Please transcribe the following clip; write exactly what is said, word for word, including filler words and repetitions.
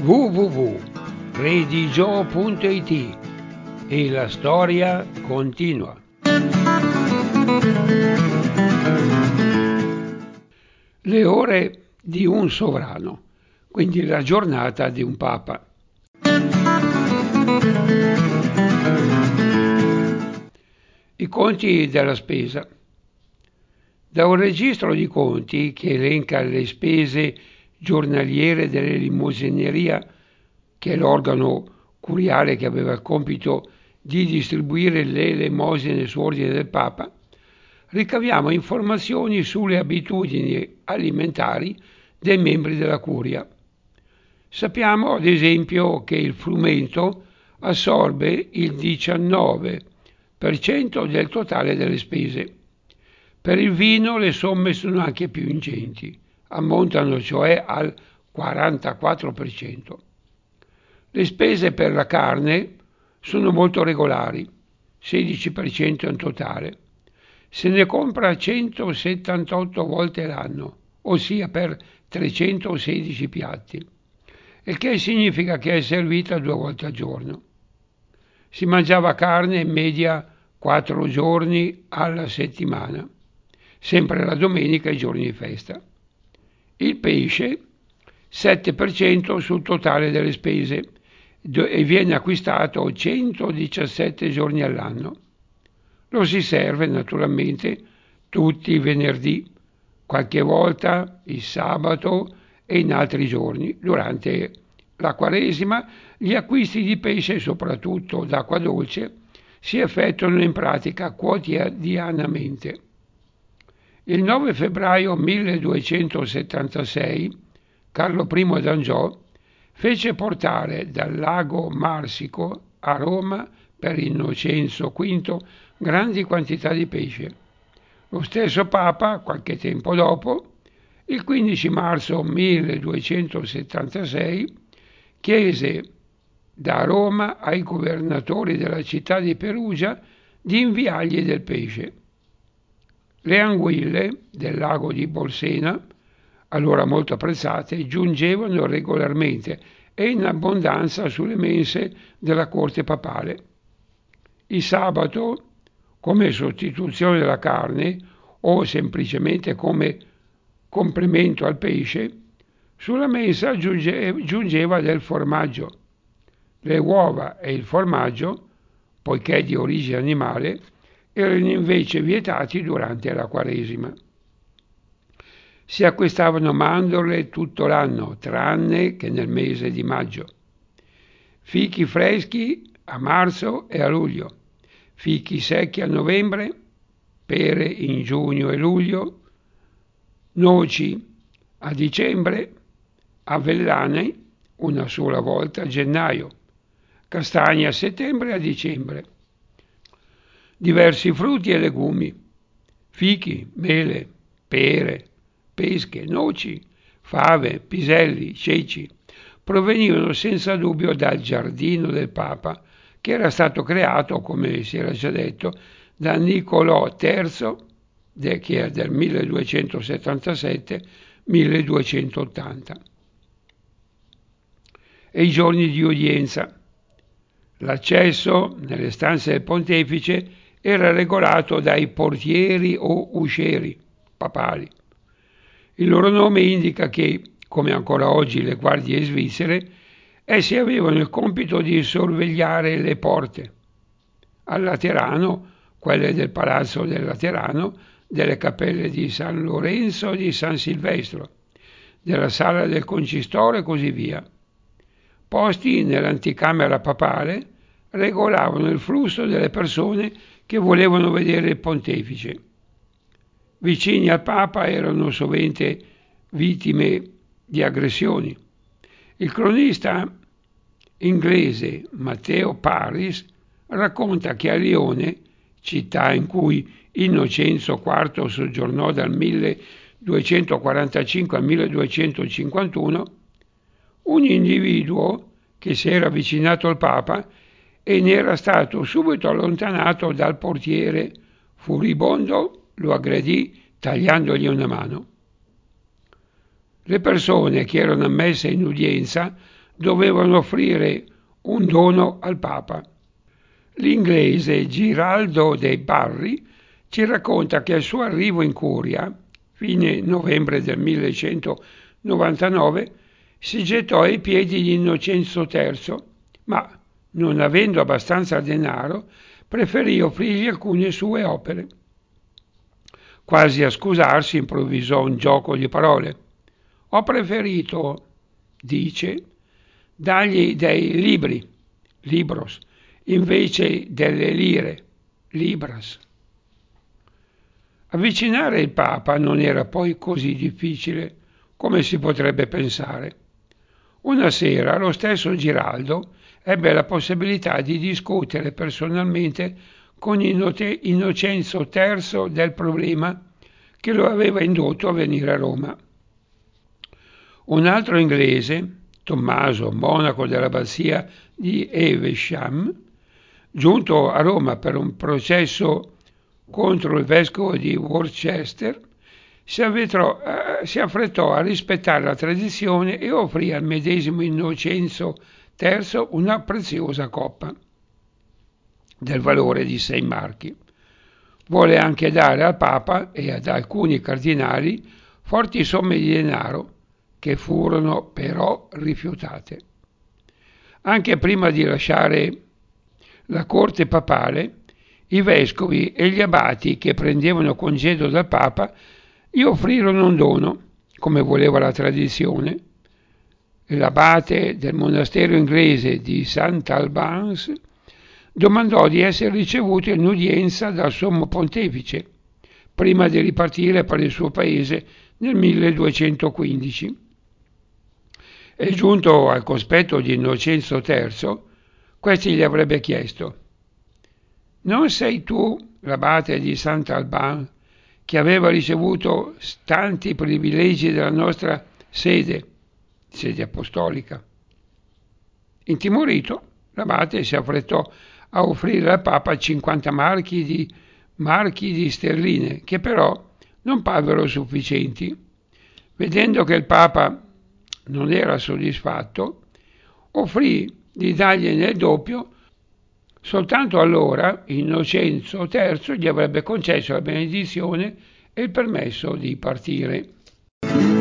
w w w punto redigio punto it e la storia continua. Le ore di un sovrano, quindi la giornata di un papa. I conti della spesa. Da un registro di conti che elenca le spese giornaliere dell'elemosineria, che è l'organo curiale che aveva il compito di distribuire le elemosine su ordine del Papa, ricaviamo informazioni sulle abitudini alimentari dei membri della curia. Sappiamo ad esempio che il frumento assorbe il diciannove per cento del totale delle spese. Per il vino le somme sono anche più ingenti, ammontano cioè al quarantaquattro per cento. Le spese per la carne sono molto regolari, sedici per cento in totale. Se ne compra centosettantotto volte l'anno, ossia per trecentosedici piatti, il che significa che è servita due volte al giorno. Si mangiava carne in media quattro giorni alla settimana, sempre la domenica e i giorni di festa. Il pesce, sette per cento sul totale delle spese, e viene acquistato centodiciassette giorni all'anno. Lo si serve naturalmente tutti i venerdì, qualche volta il sabato e in altri giorni. Durante la Quaresima gli acquisti di pesce, soprattutto d'acqua dolce, si effettuano in pratica quotidianamente. Il nove febbraio milleduecentosettantasei Carlo I d'Angiò fece portare dal lago Marsico a Roma per Innocenzo V grandi quantità di pesce. Lo stesso Papa, qualche tempo dopo, il quindici marzo milleduecentosettantasei, chiese da Roma ai governatori della città di Perugia di inviargli del pesce. Le anguille del lago di Bolsena, allora molto apprezzate, giungevano regolarmente e in abbondanza sulle mense della corte papale. Il sabato, come sostituzione della carne o semplicemente come complemento al pesce, sulla mensa giunge, giungeva del formaggio. Le uova e il formaggio, poiché di origine animale, erano invece vietati durante la Quaresima. Si acquistavano mandorle tutto l'anno, tranne che nel mese di maggio. Fichi freschi a marzo e a luglio, fichi secchi a novembre, pere in giugno e luglio, noci a dicembre, avellane una sola volta a gennaio, castagne a settembre e a dicembre. Diversi frutti e legumi, fichi, mele, pere, pesche, noci, fave, piselli, ceci, provenivano senza dubbio dal giardino del Papa, che era stato creato, come si era già detto, da Niccolò terzo, che è del milleduecentosettantasette milleduecentottanta. E i giorni di udienza. L'accesso nelle stanze del pontefice era regolato dai portieri o uscieri papali. Il loro nome indica che, come ancora oggi le guardie svizzere, essi avevano il compito di sorvegliare le porte. Al Laterano, quelle del Palazzo del Laterano, delle cappelle di San Lorenzo e di San Silvestro, della sala del concistore e così via. Posti nell'anticamera papale, regolavano il flusso delle persone che volevano vedere il pontefice. Vicini al Papa erano sovente vittime di aggressioni. Il cronista inglese Matteo Paris racconta che a Lione, città in cui Innocenzo quarto soggiornò dal milleduecentoquarantacinque al milleduecentocinquantuno, un individuo che si era avvicinato al Papa e ne era stato subito allontanato dal portiere furibondo, lo aggredì tagliandogli una mano. Le persone che erano ammesse in udienza dovevano offrire un dono al Papa. L'inglese Giraldo de Barry ci racconta che al suo arrivo in Curia, fine novembre del millecentonovantanove, si gettò ai piedi di Innocenzo terzo, ma, non avendo abbastanza denaro, preferì offrirgli alcune sue opere. Quasi a scusarsi, improvvisò un gioco di parole. Ho preferito, dice, dargli dei libri, libros, invece delle lire, libras. Avvicinare il Papa non era poi così difficile come si potrebbe pensare. Una sera lo stesso Giraldo ebbe la possibilità di discutere personalmente con Innocenzo terzo del problema che lo aveva indotto a venire a Roma. Un altro inglese, Tommaso, monaco dell'abbazia di Evesham, giunto a Roma per un processo contro il vescovo di Worcester, si, avvetrò, eh, si affrettò a rispettare la tradizione e offrì al medesimo Innocenzo terzo una preziosa coppa del valore di sei marchi. Vuole anche dare al Papa e ad alcuni cardinali forti somme di denaro, che furono però rifiutate. Anche prima di lasciare la corte papale, i vescovi e gli abati che prendevano congedo dal Papa gli offrirono un dono, come voleva la tradizione. L'abate del monastero inglese di Saint Albans domandò di essere ricevuto in udienza dal sommo pontefice, prima di ripartire per il suo paese nel milleduecentoquindici. E giunto al cospetto di Innocenzo terzo, questi gli avrebbe chiesto: non sei tu l'abate di Sant'Alban che aveva ricevuto tanti privilegi dalla nostra sede, sede apostolica? Intimorito, l'abate si affrettò a offrire al Papa cinquanta marchi di, marchi di sterline, che però non parvero sufficienti. Vedendo che il Papa non era soddisfatto, offrì di dargliene il doppio. Soltanto allora Innocenzo terzo gli avrebbe concesso la benedizione e il permesso di partire.